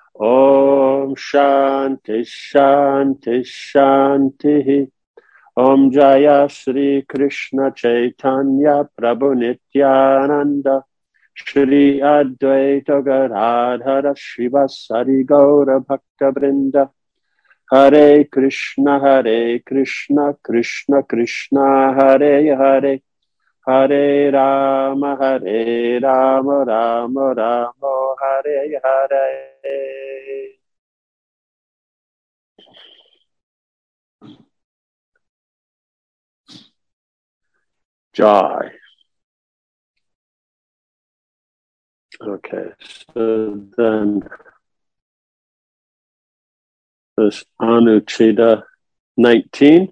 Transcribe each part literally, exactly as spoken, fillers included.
Om Shanti Shanti Shanti. Om Jaya Shri Krishna Chaitanya Prabhu Nityananda Shri Advaita Gadadhara Shivasari Gaura Bhakta Vrinda. Hare Krishna Hare Krishna Krishna Krishna Hare Hare Hare Rama Hare Rama Rama Rama Hare Hare. Jai. Okay, so then this Anucheda nineteen.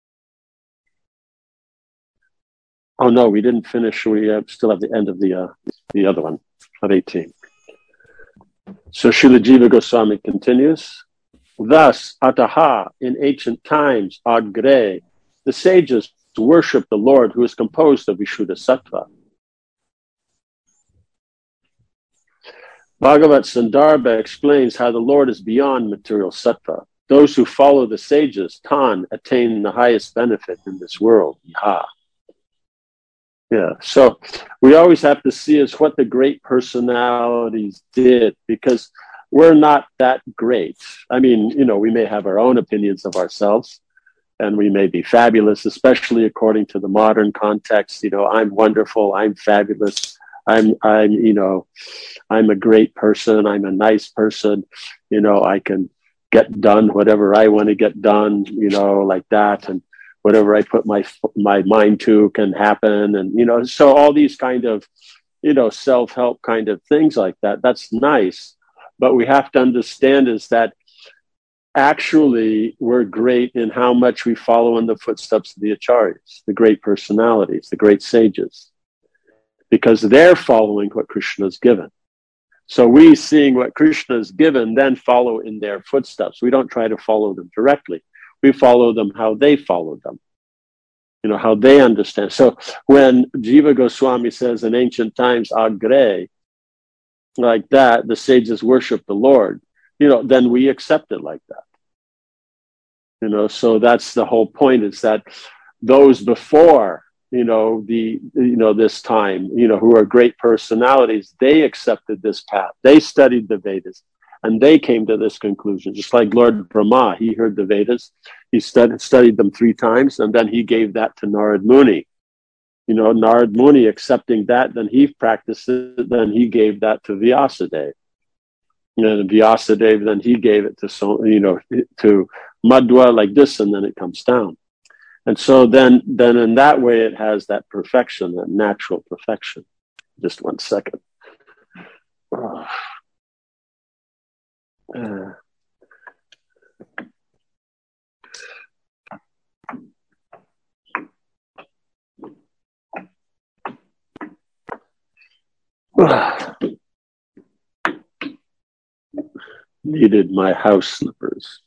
Oh no, we didn't finish. We uh, still have the end of the uh, the other one of eighteen. So Srila Jiva Goswami continues. Thus, Ataha, in ancient times, Agre, the sages worship the Lord who is composed of Vishuddha Sattva. Bhagavat Sandarbha explains how the Lord is beyond material sattva. Those who follow the sages, Tan, attain the highest benefit in this world. Yaha. Yeah, so we always have to see is what the great personalities did, because we're not that great. I mean, you know, we may have our own opinions of ourselves, and we may be fabulous, especially according to the modern context. You know, I'm wonderful, I'm fabulous, I'm, I'm, you know, I'm a great person, I'm a nice person, you know, I can get done whatever I want to get done, you know, like that, and whatever I put my my mind to can happen. And, you know, so all these kind of, you know, self-help kind of things like that, that's nice. But we have to understand is that actually we're great in how much we follow in the footsteps of the acharyas, the great personalities, the great sages, because they're following what Krishna has given. So we, seeing what Krishna has given, then follow in their footsteps. We don't try to follow them directly. We follow them how they follow them, you know, how they understand. So when Jiva Goswami says in ancient times, Agre, like that, the sages worship the Lord, you know, then we accept it like that. You know, so that's the whole point, is that those before, you know, the, you know, this time, you know, who are great personalities, they accepted this path. They studied the Vedas. And they came to this conclusion, just like Lord Brahma. He heard the Vedas, he studied, studied them three times, and then he gave that to Narad Muni. You know, Narad Muni accepting that, then he practiced it, then he gave that to Vyasadeva. And Vyasadeva, then he gave it to, so, you know, to Madhva like this, and then it comes down. And so then, then in that way, it has that perfection, that natural perfection. Just one second. Oh. Uh, needed my house slippers.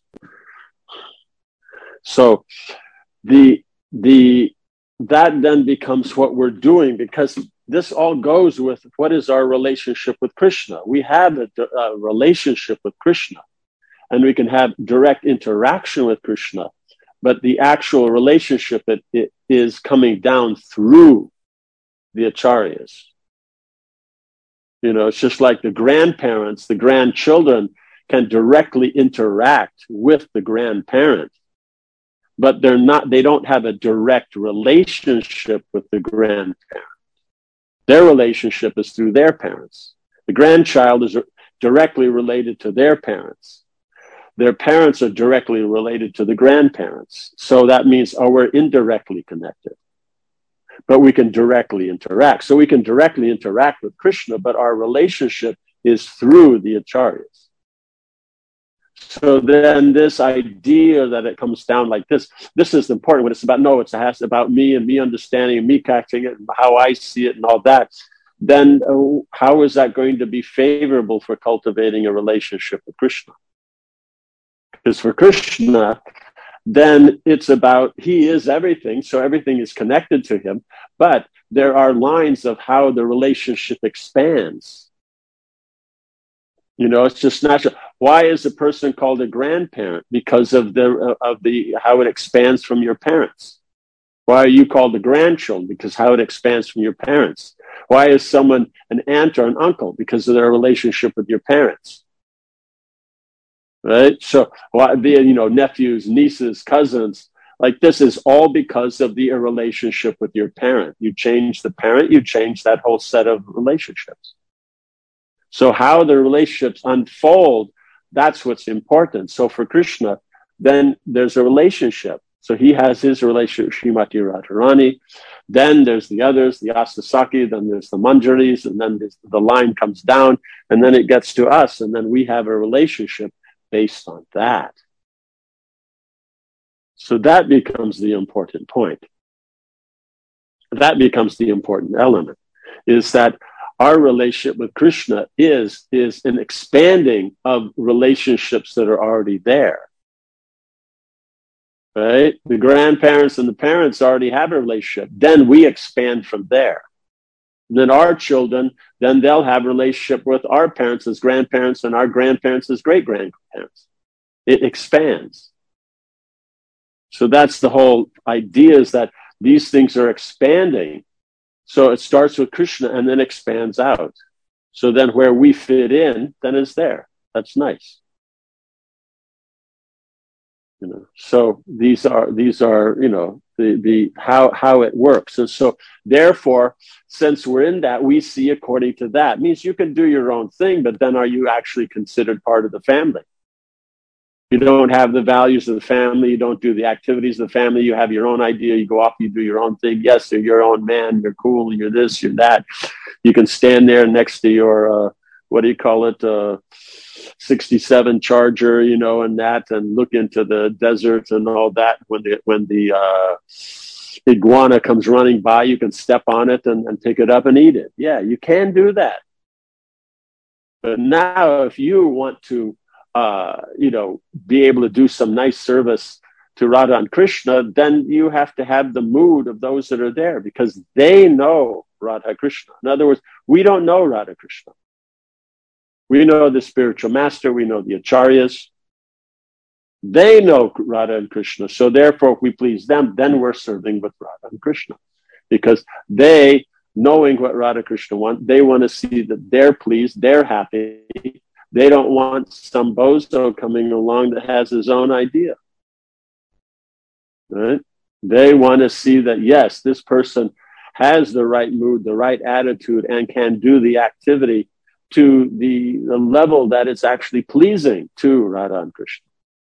So the the that then becomes what we're doing, because this all goes with what is our relationship with Krishna. We have a, a relationship with Krishna, and we can have direct interaction with Krishna, but the actual relationship it, it is coming down through the acharyas. You know, it's just like the grandparents, the grandchildren can directly interact with the grandparent, but they're not, they don't have a direct relationship with the grandparent. Their relationship is through their parents. The grandchild is directly related to their parents. Their parents are directly related to the grandparents. So that means, oh, we're indirectly connected. But we can directly interact. So we can directly interact with Krishna, but our relationship is through the acharyas. So then this idea that it comes down like this, this is important. When it's about, no, it's about me and me understanding and me catching it and how I see it and all that, then uh, how is that going to be favorable for cultivating a relationship with Krishna? Because for Krishna, then it's about, he is everything, so everything is connected to him, but there are lines of how the relationship expands. You know, it's just natural. why is a person called a grandparent? Because of the of the how it expands from your parents. Why are you called a grandchild? Because how it expands from your parents. Why is someone an aunt or an uncle? Because of their relationship with your parents. Right? So, why the you know nephews, nieces, cousins, like this is all because of the relationship with your parent. You change the parent, you change that whole set of relationships. So how the relationships unfold, that's what's important. So for Krishna, then there's a relationship. So he has his relationship with Srimati Radharani. Then there's the others, the Astasaki, then there's the Manjaris, and then the line comes down, and then it gets to us, and then we have a relationship based on that. So that becomes the important point. That becomes the important element, is that our relationship with Krishna is, is an expanding of relationships that are already there. Right? The grandparents and the parents already have a relationship. Then we expand from there. And then our children, then they'll have a relationship with our parents as grandparents and our grandparents as great-grandparents. It expands. So that's the whole idea, is that these things are expanding. So it starts with Krishna and then expands out. So then where we fit in, then is there. That's nice. You know, so these are, these are, you know, the, the, how, how it works. And so therefore, since we're in that, we see according to that. It means you can do your own thing, but then are you actually considered part of the family? You don't have the values of the family. You don't do the activities of the family. You have your own idea. You go off, you do your own thing. Yes, you're your own man. You're cool. You're this, you're that. You can stand there next to your, uh, what do you call it? Uh, sixty-seven Charger, you know, and that, and look into the desert and all that. When the, when the, uh, iguana comes running by, you can step on it and, and pick it up and eat it. Yeah, you can do that. But now if you want to, Uh, you know, be able to do some nice service to Radha and Krishna, then you have to have the mood of those that are there, because they know Radha Krishna. In other words, we don't know Radha Krishna. We know the spiritual master, we know the acharyas. They know Radha and Krishna. So therefore, if we please them, then we're serving with Radha and Krishna. Because they, knowing what Radha Krishna want, they want to see that they're pleased, they're happy. They don't want some bozo coming along that has his own idea. Right? They want to see that, yes, this person has the right mood, the right attitude, and can do the activity to the, the level that it's actually pleasing to Radha and Krishna.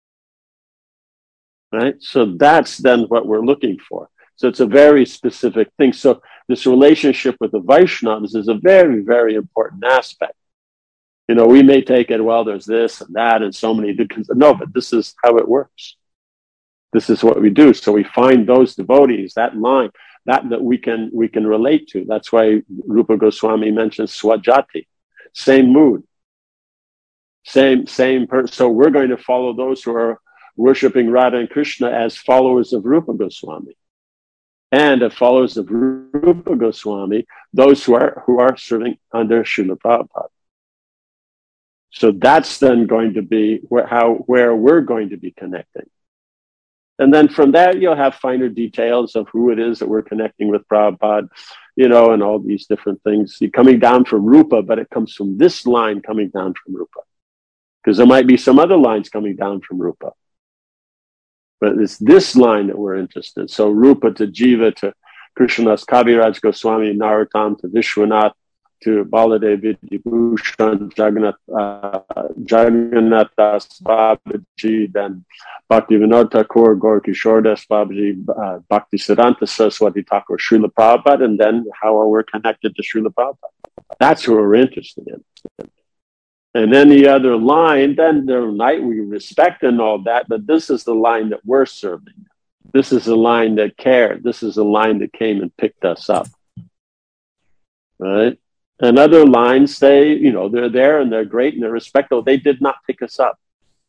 Right? So that's then what we're looking for. So it's a very specific thing. So this relationship with the Vaishnavas is a very, very important aspect. You know, we may take it, well, there's this and that and so many. No, but this is how it works. This is what we do. So we find those devotees, that line, that that we can we can relate to. That's why Rupa Goswami mentions Swajati. Same mood. Same, same person. So we're going to follow those who are worshipping Radha and Krishna as followers of Rupa Goswami. And as followers of Rupa Goswami, those who are who are serving under Srila Prabhupada. So that's then going to be where, how, where we're going to be connecting. And then from that, you'll have finer details of who it is that we're connecting with Prabhupada, you know, and all these different things. You're coming down from Rupa, but it comes from this line coming down from Rupa. Because there might be some other lines coming down from Rupa. But it's this line that we're interested in. So Rupa to Jiva to Krishnadas Kaviraj Goswami Narottam to Vishwanath to Baladev Vidyabhushan, Jagannath, uh, Jagannath Das Babaji, then Bhakti Vinod Thakur, Gaur Kishore Das Babaji, uh, Bhakti Siddhanta Saraswati Thakur, Srila Prabhupada, and then how are we connected to Srila Prabhupada. That's what we're interested in. And any other line, then the night we respect and all that, but this is the line that we're serving. This is the line that cared. This is the line that came and picked us up. Right? And other lines, they, you know, they're there and they're great and they're respectful. They did not pick us up.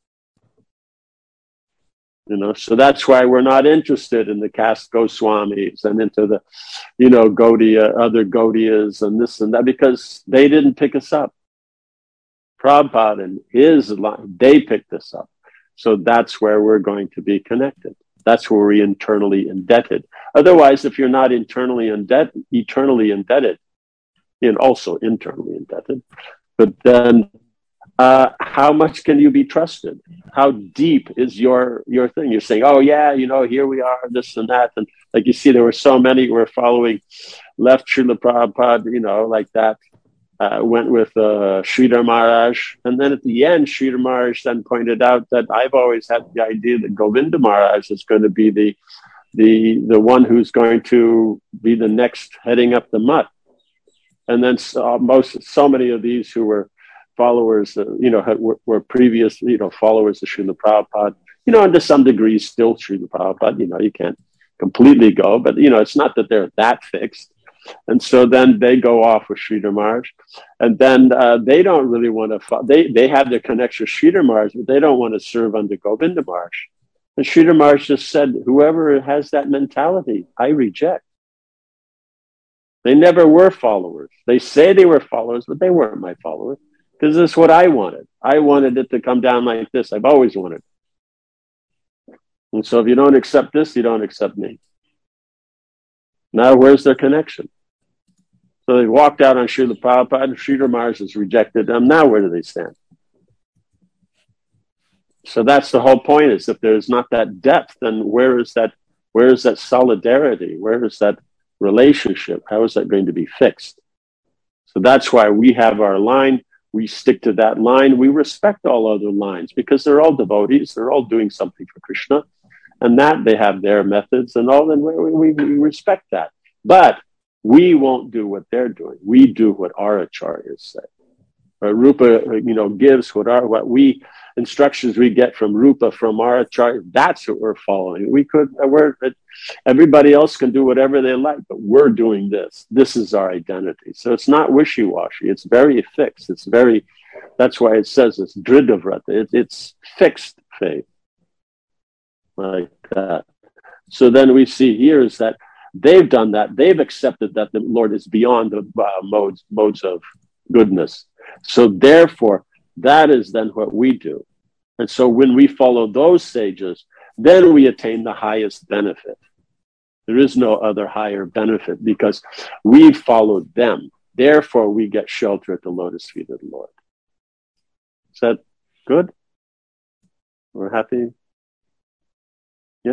You know, so that's why we're not interested in the caste Goswamis and into the, you know, Gaudiya, other Gaudiyas and this and that, because they didn't pick us up. Prabhupada and his line, they picked this up. So that's where we're going to be connected. That's where we're internally indebted. Otherwise, if you're not internally indebted, eternally indebted, and also internally indebted, but then uh, how much can you be trusted? How deep is your your thing? You're saying, oh yeah, you know, here we are, this and that. And like you see, there were so many who were following left Srila Prabhupada, you know, like that. Uh, went with uh, Sridhar Maharaj. And then at the end, Sridhar Maharaj then pointed out that I've always had the idea that Govinda Maharaj is going to be the the the one who's going to be the next heading up the mutt. And then so, most, so many of these who were followers, uh, you know, had, were, were previous, you know, followers of Srila Prabhupada, you know, and to some degree still Srila Prabhupada, you know, you can't completely go, but, you know, it's not that they're that fixed. And so then they go off with Sridhar Maharaj, and then uh, they don't really want to, fo- they, they have their connection with Sridhar Maharaj, but they don't want to serve under Govinda Maharaj. And Sridhar Maharaj just said, whoever has that mentality, I reject. They never were followers. They say they were followers, but they weren't my followers, because this is what I wanted. I wanted it to come down like this. I've always wanted it. And so if you don't accept this, you don't accept me. Now where's their connection? So they walked out on Srila Prabhupada, and Sridhar Maharaj has rejected them. Now where do they stand? So that's the whole point, is if there's not that depth, then where is that, where is that solidarity? Where is that relationship? How is that going to be fixed? So that's why we have our line. We stick to that line. We respect all other lines because they're all devotees. They're all doing something for Krishna, and that they have their methods and all. And we, we, we respect that. But we won't do what they're doing. We do what our acharyas say. Or Rupa, you know, gives what our what we instructions we get from Rupa, from our acharya. That's what we're following. We could, we're everybody else can do whatever they like, but we're doing this. This is our identity. So it's not wishy-washy. It's very fixed. It's very. That's why it says it's dridhavrata. It, it's fixed faith, like that. So then we see here is that they've done that. They've accepted that the Lord is beyond the uh, modes modes of goodness. So therefore, that is then what we do. And so when we follow those sages, then we attain the highest benefit. There is no other higher benefit because we've followed them. Therefore, we get shelter at the lotus feet of the Lord. Is that good? We're happy? Yeah?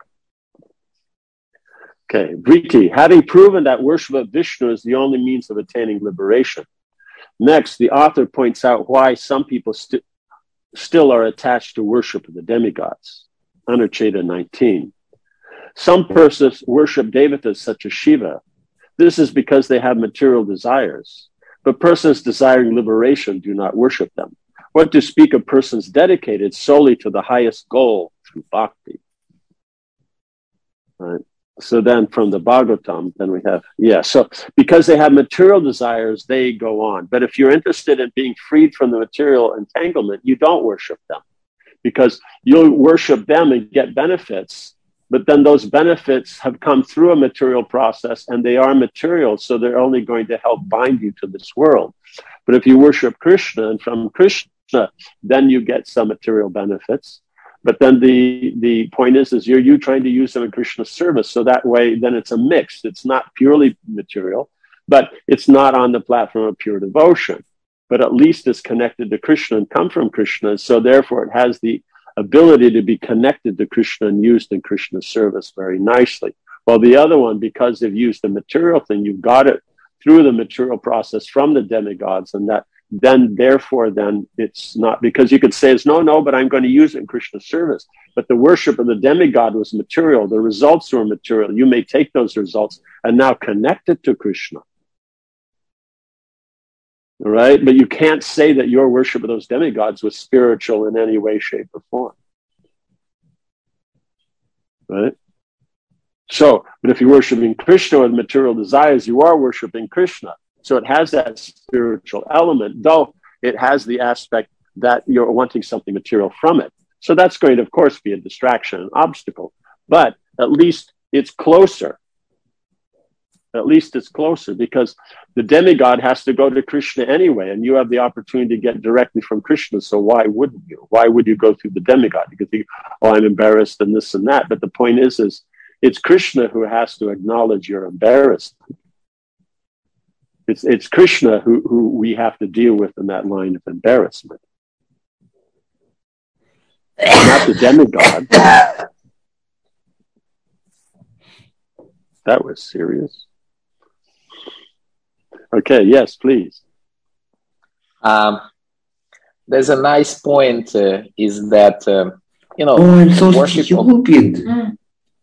Okay. Vriti, having proven that worship of Vishnu is the only means of attaining liberation. Next, the author points out why some people st- still are attached to worship of the demigods. Anucheta nineteen. Some persons worship devatas such as Shiva. This is because they have material desires. But persons desiring liberation do not worship them. What to speak of persons dedicated solely to the highest goal through bhakti? Right. So then from the Bhagavatam, then we have, yeah, so because they have material desires, they go on. But if you're interested in being freed from the material entanglement, you don't worship them because you'll worship them and get benefits. But then those benefits have come through a material process and they are material. So they're only going to help bind you to this world. But if you worship Krishna and from Krishna, then you get some material benefits. But then the, the point is, is you're you trying to use them in Krishna's service. So that way, then it's a mix. It's not purely material, but it's not on the platform of pure devotion. But at least it's connected to Krishna and come from Krishna. So therefore, it has the ability to be connected to Krishna and used in Krishna's service very nicely. While the other one, because they've used the material thing, you've got it through the material process from the demigods, and that then therefore then it's not, because you could say it's no, no, but I'm going to use it in Krishna's service. But the worship of the demigod was material. The results were material. You may take those results and now connect it to Krishna. All right? But you can't say that your worship of those demigods was spiritual in any way, shape, or form. Right? So, but if you're worshiping Krishna with material desires, you are worshiping Krishna. So it has that spiritual element, though it has the aspect that you're wanting something material from it. So that's going to, of course, be a distraction, an obstacle. But at least it's closer. At least it's closer, because the demigod has to go to Krishna anyway, and you have the opportunity to get directly from Krishna. So why wouldn't you? Why would you go through the demigod? You could think, oh, I'm embarrassed and this and that. But the point is, is it's Krishna who has to acknowledge your embarrassment. It's it's Krishna who, who we have to deal with in that line of embarrassment, not the demigod. That was serious. Okay, yes, please. Um, there's a nice point, uh, is that, um, you know, oh, I'm so worship stupid. Of... Mm.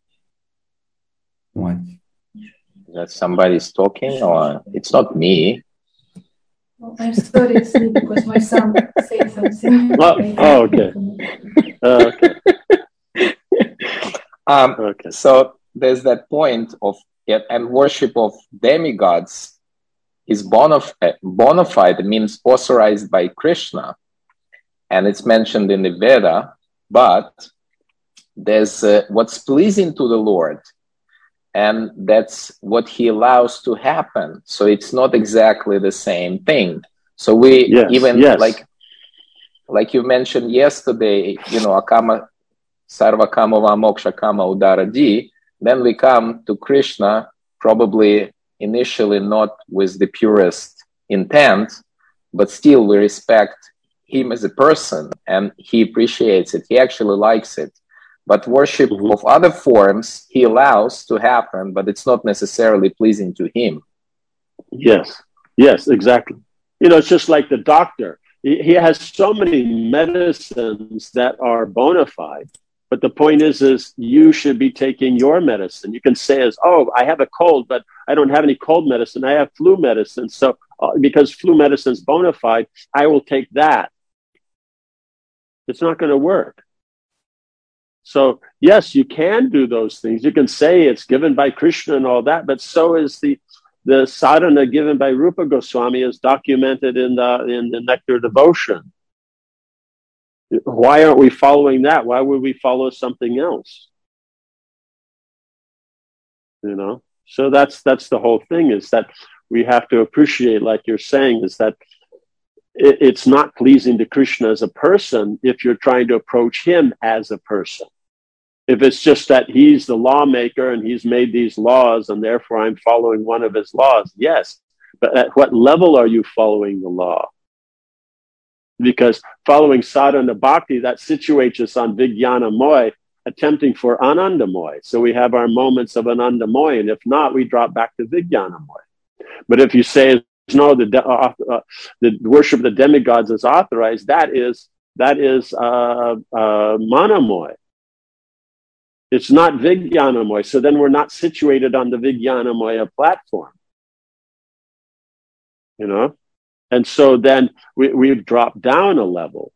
What? That somebody's talking, or it's not me? Oh, I'm sorry, it's me, because my son said something. Oh, oh okay. Uh, okay. um, okay. So there's that point of, and worship of demigods is bona fide, means authorized by Krishna, and it's mentioned in the Veda, but there's uh, what's pleasing to the Lord, and that's what he allows to happen. So it's not exactly the same thing. So we yes, even yes. like like you mentioned yesterday, you know, akama sarva kama va moksha kama udaradi. Then we come to Krishna, probably initially not with the purest intent, but still we respect him as a person, and he appreciates it. He actually likes it. But worship mm-hmm. of other forms he allows to happen, but it's not necessarily pleasing to him. Yes, yes, exactly. You know, it's just like the doctor. He, he has so many medicines that are bona fide. But the point is, is you should be taking your medicine. You can say as, oh, I have a cold, but I don't have any cold medicine. I have flu medicine. So uh, because flu medicine is bona fide, I will take that. It's not going to work. So yes, you can do those things. You can say it's given by Krishna and all that, but so is the the sadhana given by Rupa Goswami, is documented in the in the Nectar Devotion. Why aren't we following that? Why would we follow something else? You know, so that's that's the whole thing, is that we have to appreciate, like you're saying, is that it, it's not pleasing to Krishna as a person if you're trying to approach him as a person. If it's just that he's the lawmaker and he's made these laws and therefore I'm following one of his laws, yes. But at what level are you following the law? Because following sadhana bhakti, that situates us on Vijnanamoy, attempting for Anandamoy. So we have our moments of Anandamoy, and if not, we drop back to Vijnanamoy. But if you say, no, the, de- uh, uh, the worship of the demigods is authorized, that is, that is uh, uh, Manamoy. It's not Vijnanamoy. So then we're not situated on the Vijnanamoya platform. You know? And so then we, we've dropped down a level.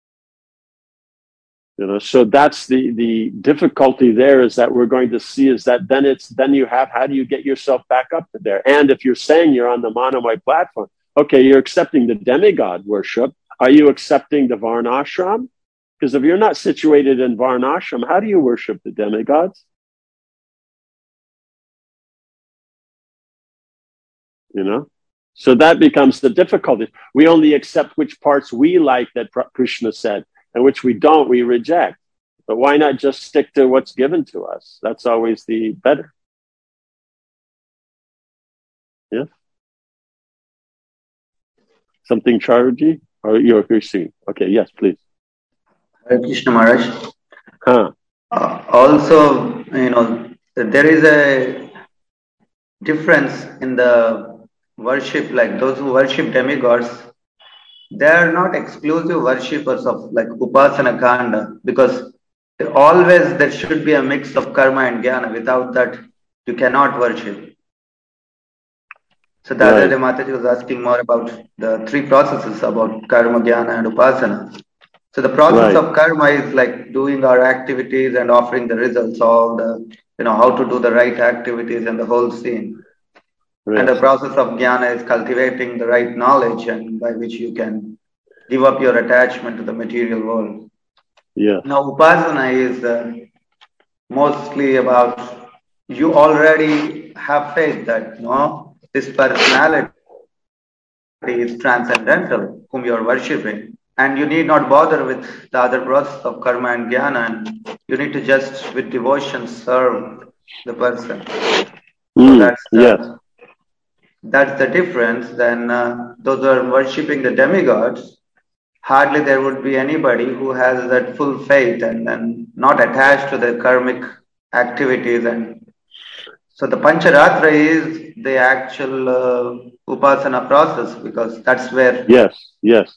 You know, so that's the, the difficulty there, is that we're going to see is that then it's, then you have, how do you get yourself back up to there? And if you're saying you're on the Manamoy platform, okay, you're accepting the demigod worship. Are you accepting the Varnashram? Because if you're not situated in Varnashram, how do you worship the demigods? You know? So that becomes the difficulty. We only accept which parts we like that Krishna said, and which we don't, we reject. But why not just stick to what's given to us? That's always the better. Yeah? Something, Charuji? Or you're Krishna? Okay, yes, please. Hare Krishna Maharaj. Huh. Uh, also, you know, there is a difference in the worship, like those who worship demigods, they are not exclusive worshippers of like Upasana Kanda, because always there should be a mix of karma and jnana. Without that, you cannot worship. So the other day Mataji was asking more about the three processes, about karma, jnana and upasana. So the process right. of karma is like doing our activities and offering the results, all the, you know, how to do the right activities and the whole scene. Yes. And the process of jnana is cultivating the right knowledge, and by which you can give up your attachment to the material world. Yeah. Now, upasana is uh, mostly about you already have faith that no, this personality is transcendental, whom you are worshipping, and you need not bother with the other process of karma and jnana, and you need to just with devotion serve the person. Mm, so that's the, yes. that's the difference. Then uh, those who are worshipping the demigods, hardly there would be anybody who has that full faith and then not attached to the karmic activities. And so the Pancharatra is the actual uh, upasana process, because that's where... Yes, yes.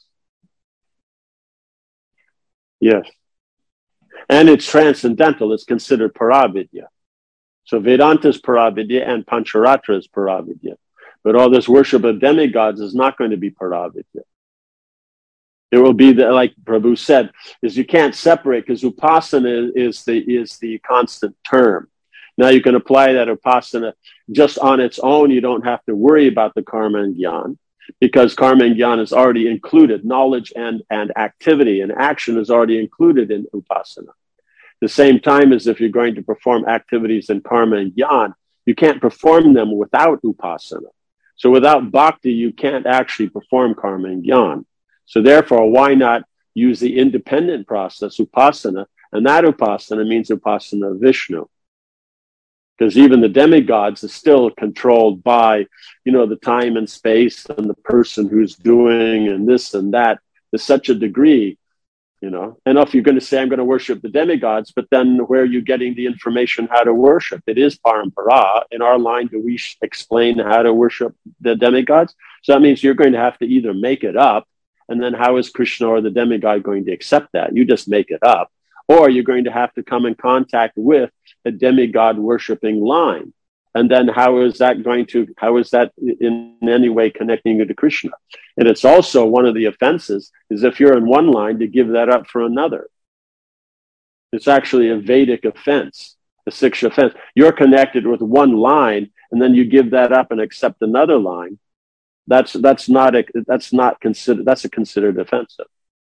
Yes. And it's transcendental. It's considered Paravidya. So Vedanta is Paravidya and Pancharatra is Paravidya. But all this worship of demigods is not going to be Paravidya. It will be, the, like Prabhu said, is you can't separate, because upasana is the, is the constant term. Now you can apply that upasana just on its own. You don't have to worry about the karma and jnana, because karma and jnana is already included. Knowledge and, and activity and action is already included in upasana. The same time as if you're going to perform activities in karma and jnana, you can't perform them without upasana. So without bhakti, you can't actually perform karma and jnana. So therefore, why not use the independent process, upasana? And that upasana means upasana of Vishnu. Because even the demigods are still controlled by, you know, the time and space and the person who's doing and this and that to such a degree, you know. And if you're going to say, I'm going to worship the demigods, but then where are you getting the information how to worship? It is parampara. In our line, do we explain how to worship the demigods? So that means you're going to have to either make it up, and then how is Krishna or the demigod going to accept that? You just make it up. Or you're going to have to come in contact with a demigod worshipping line. And then how is that going to, how is that in any way connecting you to Krishna? And it's also one of the offenses is if you're in one line to give that up for another. It's actually a Vedic offense, a Siksha offense. You're connected with one line and then you give that up and accept another line. That's, that's not a, that's not considered, that's a considered offensive.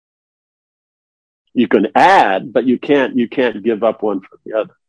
You can add, but you can't, you can't give up one for the other.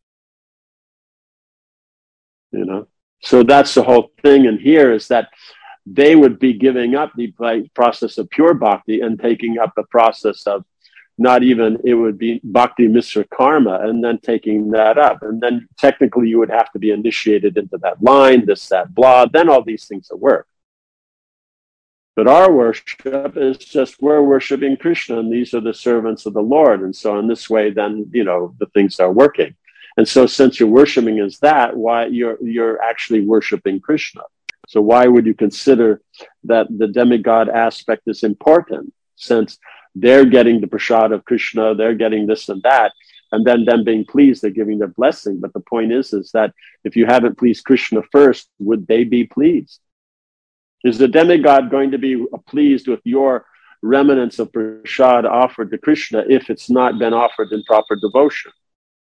You know? So that's the whole thing in here, is that they would be giving up the process of pure bhakti and taking up the process of not even, it would be bhakti misra karma, and then taking that up. And then technically you would have to be initiated into that line, this, that, blah, then all these things will work. But our worship is just, we're worshiping Krishna, and these are the servants of the Lord. And so in this way, then, you know, the things are working. And so since you're worshiping as that, why you're, you're actually worshiping Krishna. So why would you consider that the demigod aspect is important, since they're getting the prasad of Krishna, they're getting this and that, and then them being pleased, they're giving their blessing. But the point is, is that if you haven't pleased Krishna first, would they be pleased? Is the demigod going to be pleased with your remnants of prasad offered to Krishna if it's not been offered in proper devotion?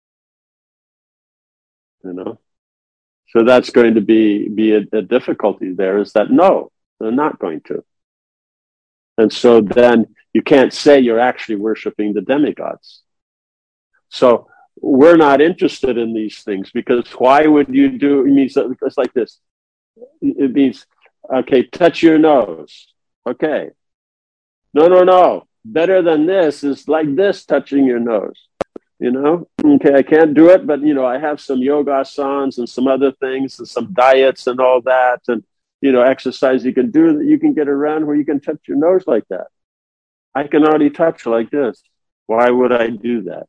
You know? So that's going to be, be a, a difficulty there, is that no, they're not going to. And so then you can't say you're actually worshiping the demigods. So we're not interested in these things, because why would you do, it means it's like this. It means, okay, touch your nose. Okay. No, no, no. Better than this is like this, touching your nose. You know? Okay, I can't do it, but, you know, I have some yoga asanas and some other things and some diets and all that. And, you know, exercise you can do that you can get around where you can touch your nose like that. I can already touch like this. Why would I do that?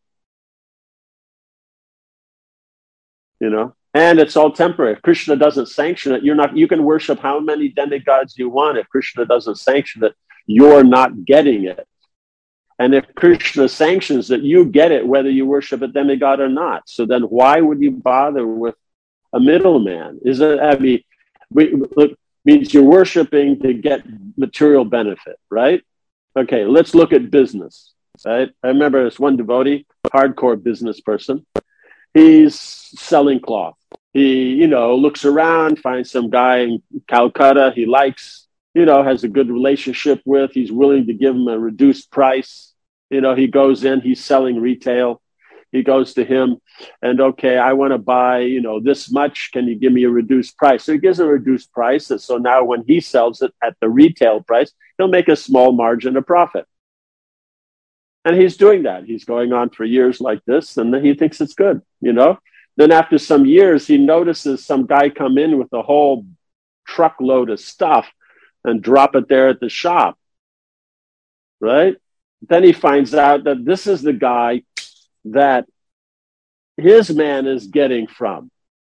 You know? And it's all temporary. If Krishna doesn't sanction it, you're not, you can worship how many demigods you want. If Krishna doesn't sanction it, you're not getting it. And if Krishna sanctions it, you get it whether you worship a demigod or not. So then why would you bother with a middleman? Is it, I mean, we, look, means you're worshiping to get material benefit, right? Okay, let's look at business, right? I remember this one devotee, hardcore business person. He's selling cloth. He, you know, looks around, finds some guy in Calcutta he likes, you know, has a good relationship with. He's willing to give him a reduced price. You know, he goes in, he's selling retail. he goes to him and, okay, I want to buy, you know, this much. Can you give me a reduced price? So he gives a reduced price. And so now when he sells it at the retail price, he'll make a small margin of profit. And he's doing that. He's going on for years like this, and then he thinks it's good, you know. Then after some years, he notices some guy come in with a whole truckload of stuff and drop it there at the shop, right? Then he finds out that this is the guy that his man is getting from.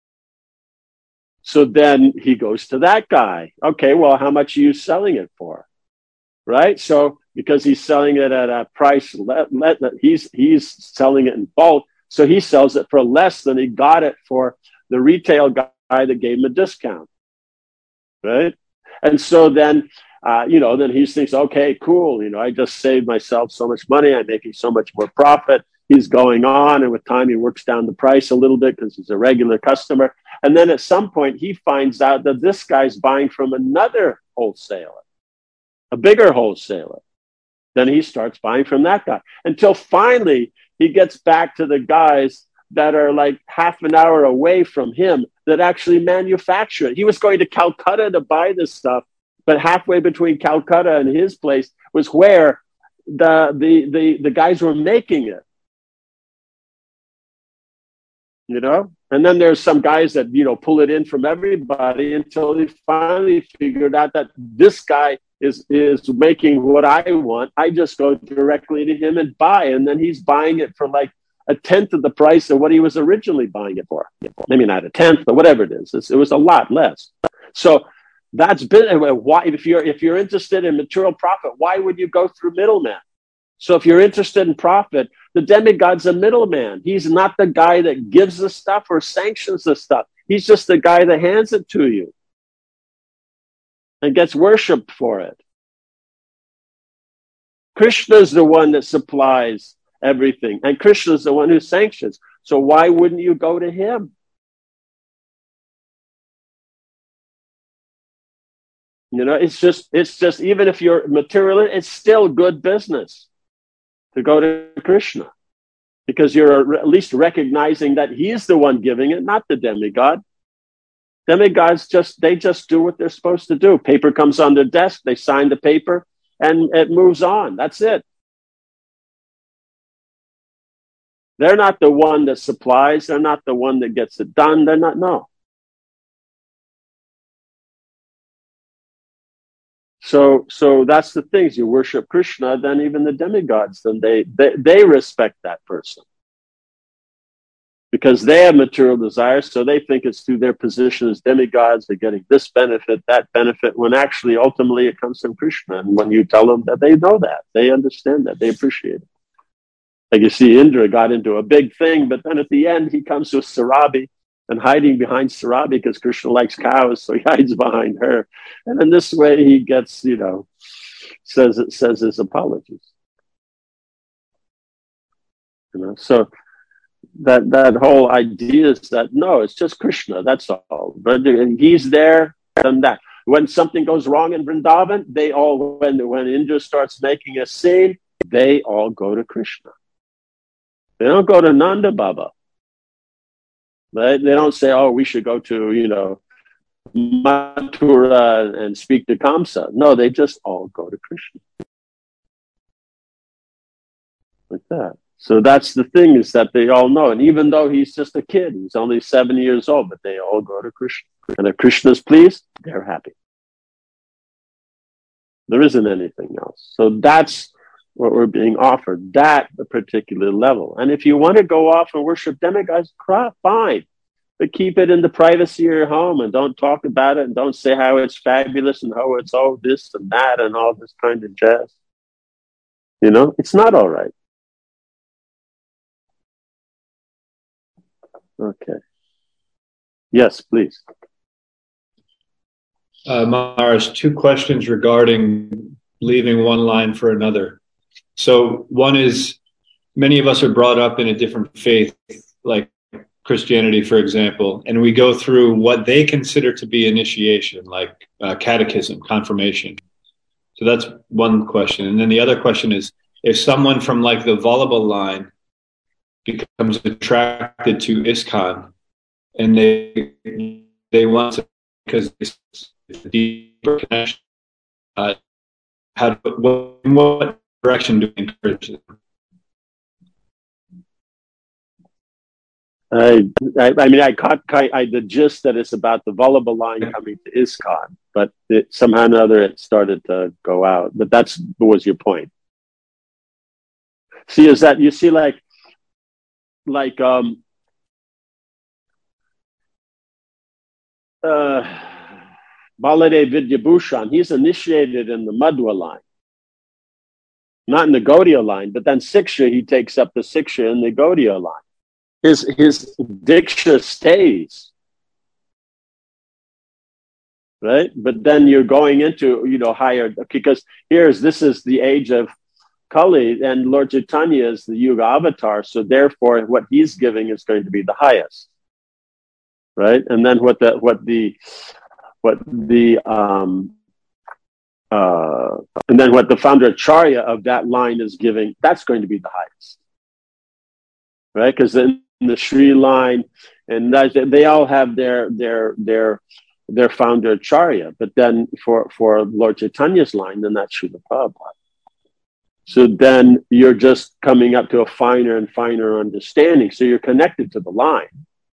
So then he goes to that guy. Okay, well, how much are you selling it for? Right? So because he's selling it at a price, let, let, he's he's selling it in bulk, so he sells it for less than he got it for the retail guy that gave him a discount. Right? And so then, uh, you know, then he thinks, okay, cool. You know, I just saved myself so much money. I'm making so much more profit. He's going on, and with time, he works down the price a little bit because he's a regular customer. And then at some point, he finds out that this guy's buying from another wholesaler, a bigger wholesaler. Then he starts buying from that guy until finally he gets back to the guys that are like half an hour away from him that actually manufacture it. He was going to Calcutta to buy this stuff, but halfway between Calcutta and his place was where the the the, the guys were making it. You know? And then there's some guys that, you know, pull it in from everybody until he finally figured out that this guy is is making what I want. I just go directly to him and buy. And then he's buying it for like a tenth of the price of what he was originally buying it for. Maybe not a tenth, but whatever it is. It's, it was a lot less. So that's been why, if you're if you're interested in material profit, why would you go through middlemen? So if you're interested in profit, the demigod's a middleman. He's not the guy that gives the stuff or sanctions the stuff. He's just the guy that hands it to you and gets worshipped for it. Krishna's the one that supplies everything, and Krishna's the one who sanctions. So why wouldn't you go to him? You know, it's just, it's just, even if you're material, it's still good business to go to Krishna, because you're at least recognizing that he's the one giving it, not the demigod. Demigods just, they just do what they're supposed to do. Paper comes on their desk, they sign the paper, and it moves on. That's it. They're not the one that supplies. They're not the one that gets it done. They're not, no. So, so that's the things. You worship Krishna, then even the demigods, then they, they, they respect that person. Because they have material desires, so they think it's through their position as demigods, they're getting this benefit, that benefit, when actually, ultimately, it comes from Krishna. And when you tell them that, they know that, they understand that, they appreciate it. Like you see, Indra got into a big thing, but then at the end, he comes to Sarabi and hiding behind Sarabi because Krishna likes cows, so he hides behind her. And in this way, he gets, you know, says it says his apologies. You know, so that that whole idea is that no, it's just Krishna. That's all. But he's there, and that. When something goes wrong in Vrindavan, they all when when Indra starts making a scene, they all go to Krishna. They don't go to Nanda Baba. They, they don't say, oh, we should go to, you know, Mathura and speak to Kamsa. No, they just all go to Krishna. Like that. So that's the thing, is that they all know. And even though he's just a kid, he's only seven years old, but they all go to Krishna. And if Krishna's pleased, they're happy. There isn't anything else. So that's what we're being offered, that particular level. And if you want to go off and worship demigods, fine. But keep it in the privacy of your home and don't talk about it and don't say how it's fabulous and how it's all this and that and all this kind of jazz. You know, it's not all right. Okay. Yes, please. Uh, Maharaj, two questions regarding leaving one line for another. So one is, many of us are brought up in a different faith, like Christianity, for example, and we go through what they consider to be initiation, like uh, catechism, confirmation. So that's one question. And then the other question is, if someone from like the Vallabha line becomes attracted to ISKCON, and they they want to, because it's a deeper connection. Uh, how to, what, in what direction do we encourage it? I, I, I mean, I caught I, the gist that it's about the Vallabha line coming to ISKCON, but it, somehow or another it started to go out. But that's what was your point. See, is that you see, like, like um, uh, Baladev Vidyabhushan, he's initiated in the Madhva line, not in the Gaudiya line, but then Siksha, he takes up the Siksha in the Gaudiya line. His his diksha stays, right? But then you're going into, you know, higher, because here's, this is the age of Kali, and Lord Chaitanya is the Yuga avatar, so therefore what he's giving is going to be the highest, right? And then what the what the what the um uh and then what the founder Acharya of that line is giving, that's going to be the highest, right? Because then the Sri line, and they all have their their their their founder Acharya, but then for for Lord Chaitanya's line, then that's Srila Prabhupada. So then you're just coming up to a finer and finer understanding. So you're connected to the line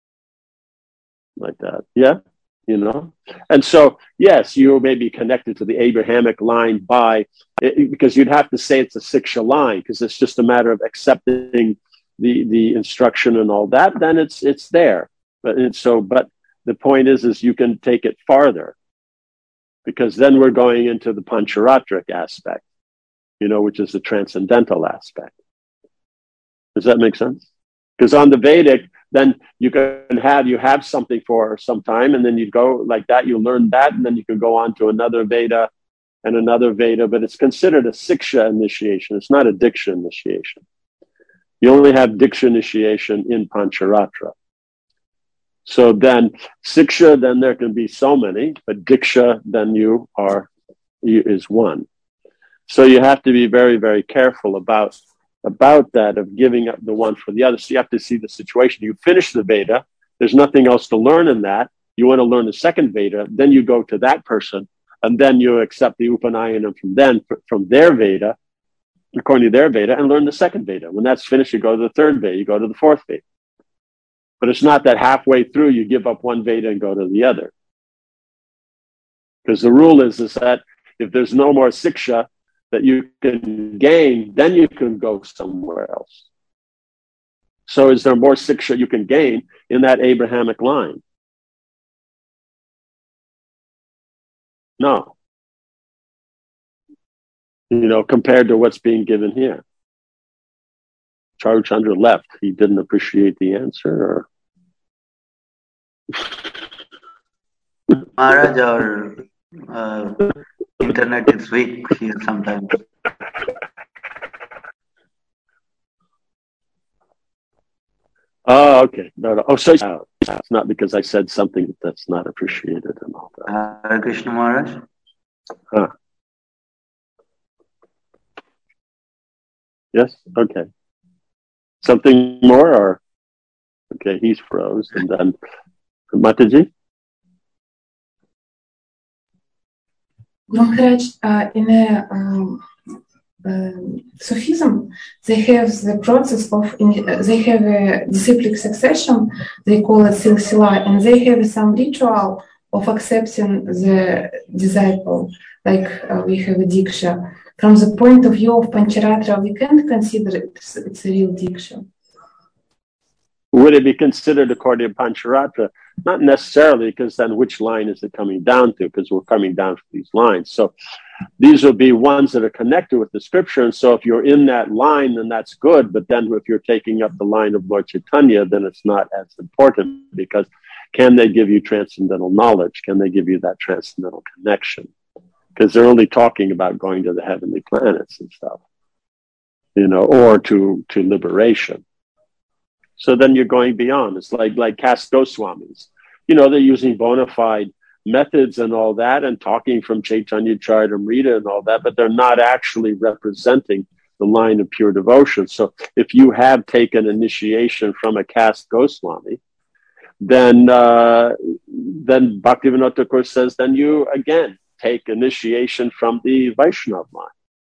like that, yeah, you know. And so yes, you may be connected to the Abrahamic line by it, because you'd have to say it's a Siksha line, because it's just a matter of accepting the the instruction and all that, then it's it's there. But it's so but the point is is you can take it farther, because then we're going into the Pancharatric aspect, you know, which is the transcendental aspect. Does that make sense? Because on the Vedic, then you can have you have something for some time, and then you go like that, you learn that, and then you can go on to another Veda and another Veda, but it's considered a Siksha initiation. It's not a Diksha initiation. You only have Diksha initiation in Pancharatra. So then Siksha, then there can be so many, but Diksha, then you are, you, is one. So you have to be very, very careful about, about that, of giving up the one for the other. So you have to see the situation. You finish the Veda, there's nothing else to learn in that. You want to learn the second Veda, then you go to that person, and then you accept the Upanayanam from them, from their Veda, according to their Veda, and learn the second Veda. When that's finished, you go to the third Veda, you go to the fourth Veda. But it's not that halfway through you give up one Veda and go to the other. Because the rule is, is that if there's no more Siksha that you can gain, then you can go somewhere else. So is there more Siksha you can gain in that Abrahamic line? No. You know, compared to what's being given here. Charu Chandra left. He didn't appreciate the answer, or Maharaj, our uh, internet is weak here sometimes. Oh, okay. No, no. Oh, so uh, it's not because I said something that's not appreciated and all that. Uh, Hare Krishna Maharaj. Huh. Yes. Okay. Something more, or okay? He's froze, and then Mataji. Maharaj, uh, in a um, uh, Sufism, they have the process of, in, uh, they have a disciplic succession, they call it silsila, and they have some ritual of accepting the disciple, like uh, we have a diksha. From the point of view of Pancharatra, we can't consider it it's a real diksha. Would it be considered according to Pancharatra? Not necessarily, because then which line is it coming down to? Because we're coming down from these lines. So these will be ones that are connected with the scripture. And so if you're in that line, then that's good. But then if you're taking up the line of Lord Chaitanya, then it's not as important, because can they give you transcendental knowledge? Can they give you that transcendental connection? Because they're only talking about going to the heavenly planets and stuff, you know, or to, to liberation. So then you're going beyond. It's like like caste Goswamis. You know, they're using bona fide methods and all that, and talking from Chaitanya Charitamrita and all that, but they're not actually representing the line of pure devotion. So if you have taken initiation from a caste Goswami, then uh, then Bhaktivinoda Thakur says, then you again take initiation from the Vaishnava line.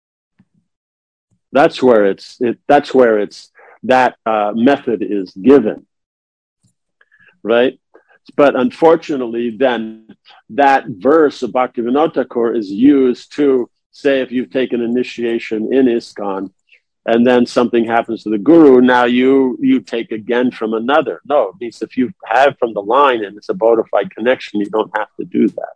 That's where it's it, that's where it's that uh, method is given, right? But unfortunately, then that verse of Bhaktivinoda Thakur is used to say, if you've taken initiation in ISKCON, and then something happens to the guru, now you you take again from another. No, it means if you have from the line and it's a bona fide connection, you don't have to do that.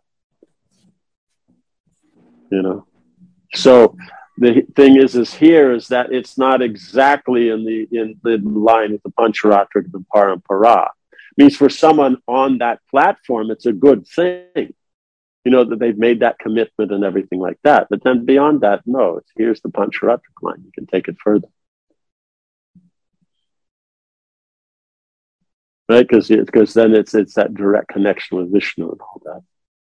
You know, so the thing is, is here is that it's not exactly in the in the line of the Pancharatra and the Parampara. It means for someone on that platform, it's a good thing, you know, that they've made that commitment and everything like that. But then beyond that, no, it's, here's the Pancharatra line. You can take it further, right? Because because then it's it's that direct connection with Vishnu and all that.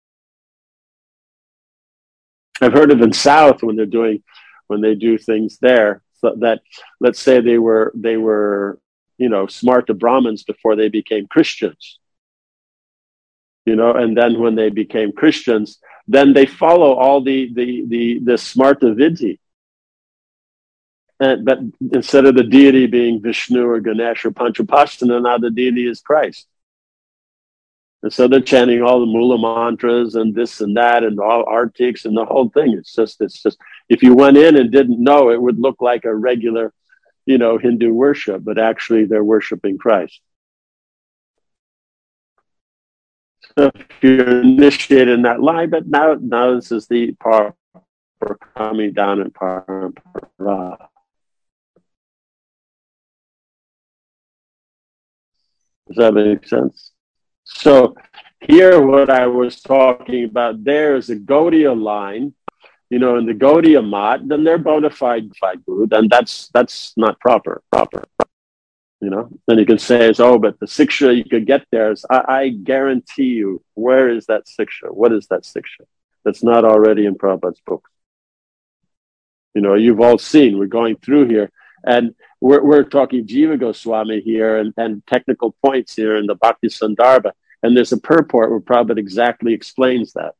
I've heard of in South when they're doing, when they do things there, so that let's say they were, they were, you know, Smarta Brahmins before they became Christians, you know, and then when they became Christians, then they follow all the, the, the, the Smarta Vidhi. And, but instead of the deity being Vishnu or Ganesh or Panchapashtana, now the deity is Christ. And so they're chanting all the Mula mantras and this and that and all artics and the whole thing. It's just, it's just, if you went in and didn't know, it would look like a regular, you know, Hindu worship, but actually they're worshiping Christ. So if you're initiated in that line, but now, now this is the par for coming down in Parampara. Does that make sense? So here, what I was talking about there is a Gaudiya line, you know, in the Gaudiya Mat, then they're bona fide guru, then that's that's not proper, proper, you know. Then you can say, is, oh, but the siksha you could get there is, I, I guarantee you, where is that siksha? What is that siksha? That's not already in Prabhupada's books. You know, you've all seen, we're going through here, and we're, we're talking Jiva Goswami here and, and technical points here in the Bhakti Sandarbha. And there's a purport where Prabhupada exactly explains that.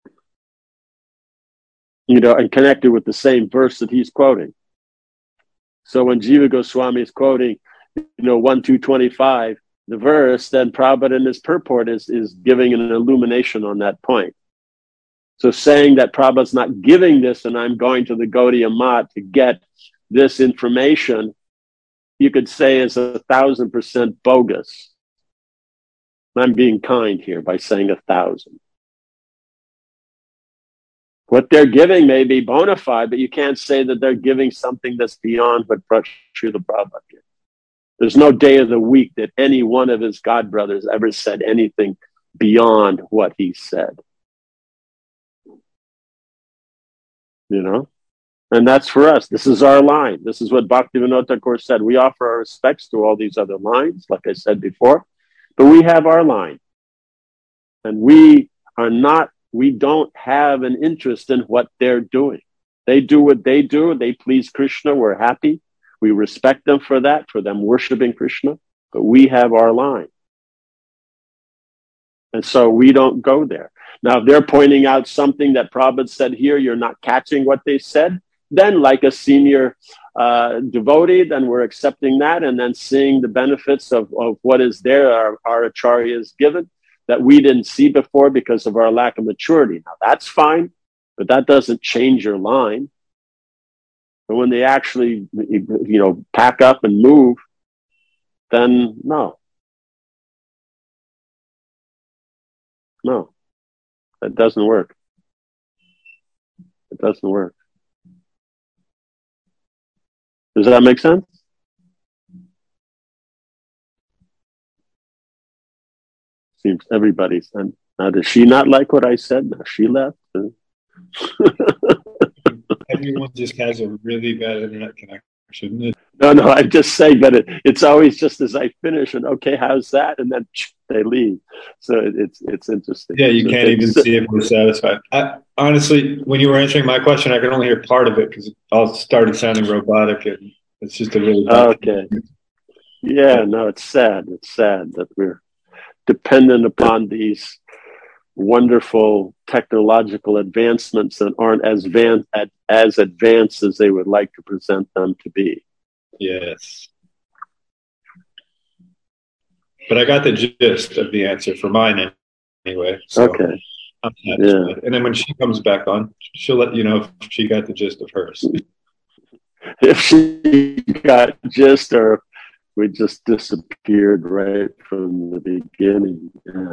You know, and connected with the same verse that he's quoting. So when Jiva Goswami is quoting, you know, one two twenty-five, the verse, then Prabhupada in his purport is, is giving an illumination on that point. So saying that Prabhupada's not giving this and I'm going to the Gaudiya Mat to get this information, you could say is a thousand percent bogus. I'm being kind here by saying a thousand. What they're giving may be bona fide, but you can't say that they're giving something that's beyond what Srila Prabhupada gives. There's no day of the week that any one of his god brothers ever said anything beyond what he said. You know? And that's for us. This is our line. This is what Bhaktivinoda Thakur said. We offer our respects to all these other lines, like I said before. But we have our line. And we are not, we don't have an interest in what they're doing. They do what they do. They please Krishna. We're happy. We respect them for that, for them worshiping Krishna. But we have our line. And so we don't go there. Now, if they're pointing out something that Prabhupada said here, you're not catching what they said, then like a senior uh, devotee, then we're accepting that and then seeing the benefits of, of what is there, our, our acharya is given, that we didn't see before because of our lack of maturity. Now, that's fine, but that doesn't change your line. But when they actually, you know, pack up and move, then no. No, that doesn't work. It doesn't work. Does that make sense? Seems everybody's. And now, does she not like what I said? Now she left. Everyone just has a really bad internet connection. shouldn't it? No, no, I'm just saying that it, it's always just as I finish and okay, how's that? And then they leave. So it, it's it's interesting. Yeah, you so can't even see if we're satisfied. I, honestly, when you were answering my question, I could only hear part of it because it all started sounding robotic, and it's just a really bad okay. Thing. Yeah, no, it's sad. It's sad that we're dependent upon these wonderful technological advancements that aren't as van- as advanced as they would like to present them to be. Yes. But I got the gist of the answer for mine anyway. So okay. I'm yeah. And then when she comes back on, she'll let you know if she got the gist of hers. If she got gist or we just disappeared right from the beginning. Yeah.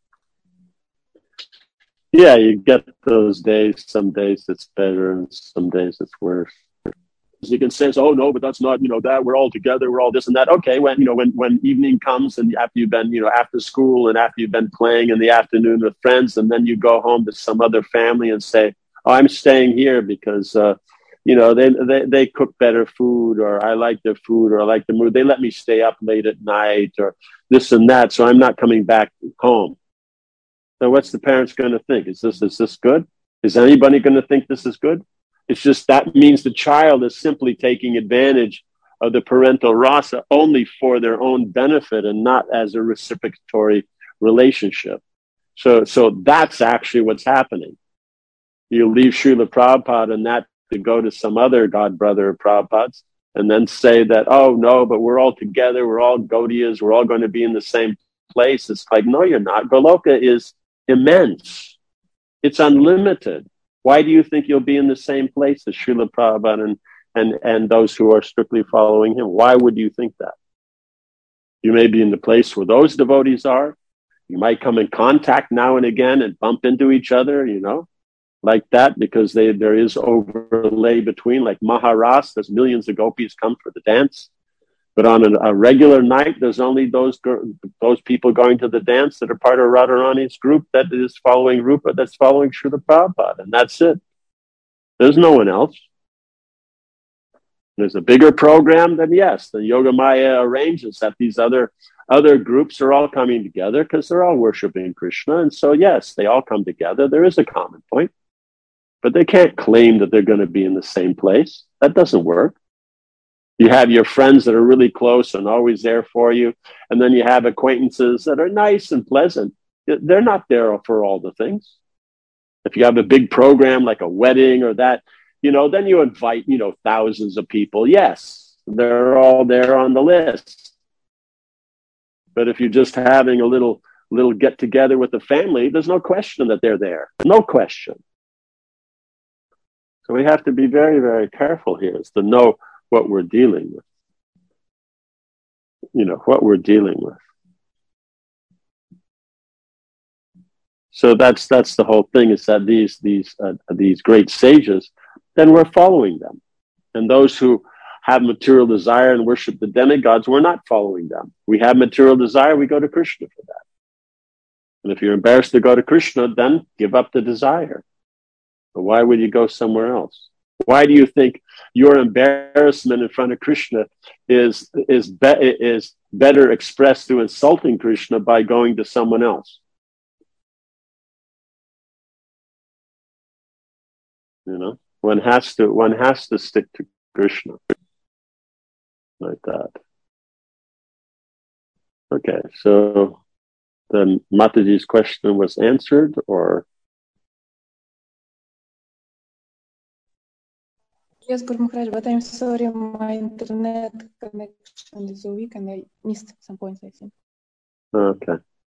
Yeah, you get those days. Some days it's better and some days it's worse. You can say, oh no, but that's not, you know, that we're all together, we're all this and that. Okay, when you know, when when evening comes and after you've been, you know, after school and after you've been playing in the afternoon with friends, and then you go home to some other family and say, oh, I'm staying here because uh, you know, they, they they cook better food, or I like their food, or I like the mood. They let me stay up late at night, or this and that, so I'm not coming back home. So what's the parents going to think? Is this is this good? Is anybody going to think this is good? It's just that means the child is simply taking advantage of the parental rasa only for their own benefit and not as a reciprocatory relationship. So, so that's actually what's happening. You leave Srila Prabhupada and that to go to some other god brother of Prabhupada's and then say that, oh no, but we're all together, we're all Gaudiyas, we're all going to be in the same place. It's like, no, you're not. Goloka is immense. It's unlimited. Why do you think you'll be in the same place as Srila Prabhupada and, and, and those who are strictly following him? Why would you think that? You may be in the place where those devotees are. You might come in contact now and again and bump into each other, you know, like that, because they, there is overlay between, like Maharas, there's millions of gopis come for the dance. But on a, a regular night, there's only those those people going to the dance that are part of Radharani's group that is following Rupa, that's following Srila Prabhupada, and that's it. There's no one else. There's a bigger program, then yes, the Yoga Maya arranges that these other other groups are all coming together because they're all worshiping Krishna, and so yes, they all come together. There is a common point, but they can't claim that they're going to be in the same place. That doesn't work. You have your friends that are really close and always there for you. And then you have acquaintances that are nice and pleasant. They're not there for all the things. If you have a big program like a wedding or that, you know, then you invite, you know, thousands of people. Yes, they're all there on the list. But if you're just having a little, little get together with the family, there's no question that they're there. No question. So we have to be very, very careful here is to know what we're dealing with, you know, what we're dealing with. So that's that's the whole thing, is that these these uh, these great sages, then we're following them, and those who have material desire and worship the demigods, we're not following them. We have material desire, we go to Krishna for that. And if you're embarrassed to go to Krishna, then give up the desire. But why would you go somewhere else? Why do you think your embarrassment in front of Krishna is is be, is better expressed through insulting Krishna by going to someone else? You know, one has to one has to stick to Krishna like that. Okay, so then Mataji's question was answered, or? Yes, Guru Maharaj, but I'm sorry, my internet connection is so weak and I missed some points, I think. Okay.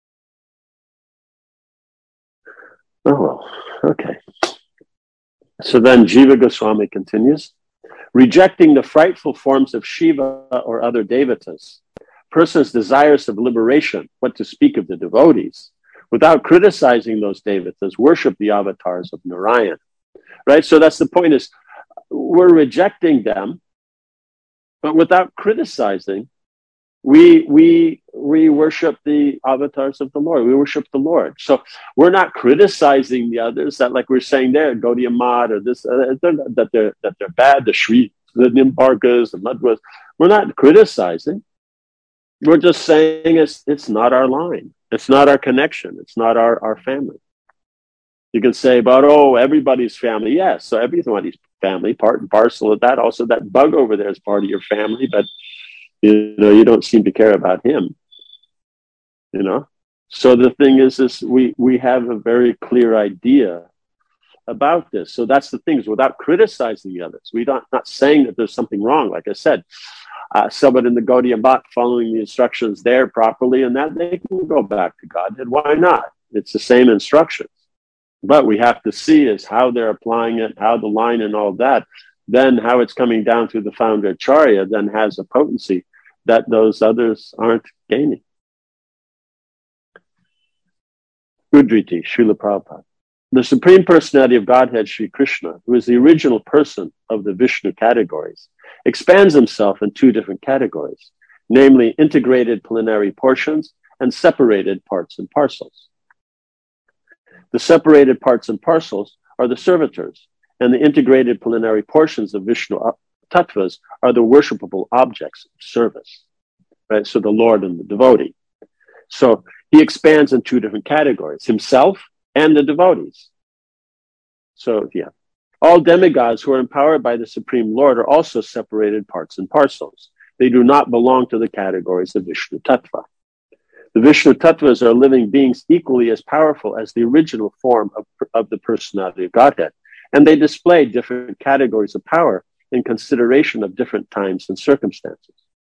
Oh, well, okay. So then Jiva Goswami continues, rejecting the frightful forms of Shiva or other devatas, persons desirous of liberation, what to speak of the devotees, without criticizing those devatas, worship the avatars of Narayan. Right? So that's the point, is we're rejecting them, but without criticizing, we we we worship the avatars of the Lord. We worship the Lord. So we're not criticizing the others that, like we're saying there, Gaudiya Math or this, uh, they're, that they're that they're bad. The Sri the Nimbarkas, the Madhwas. We're not criticizing. We're just saying it's it's not our line. It's not our connection. It's not our, our family. You can say about, oh, everybody's family. Yes, so everybody's family, part and parcel of that. Also, that bug over there is part of your family, but you know, you don't seem to care about him. You know? So the thing is, is we, we have a very clear idea about this. So that's the thing, is without criticizing the others. We're not, not saying that there's something wrong. Like I said, uh, someone in the Gaudiya Math following the instructions there properly, and that they can go back to God. And why not? It's the same instructions. But we have to see is how they're applying it, how the line and all that, then how it's coming down through the founder Acharya then has a potency that those others aren't gaining. Udriti, Srila Prabhupada. The Supreme Personality of Godhead, Sri Krishna, who is the original person of the Vishnu categories, expands himself in two different categories, namely integrated plenary portions and separated parts and parcels. The separated parts and parcels are the servitors, and the integrated plenary portions of Vishnu tattvas are the worshipable objects of service. Right? So the Lord and the devotee. So he expands in two different categories, himself and the devotees. So, yeah. All demigods who are empowered by the Supreme Lord are also separated parts and parcels. They do not belong to the categories of Vishnu Tattva. The Vishnu Tattvas are living beings equally as powerful as the original form of, of the personality of Godhead, and they display different categories of power in consideration of different times and circumstances.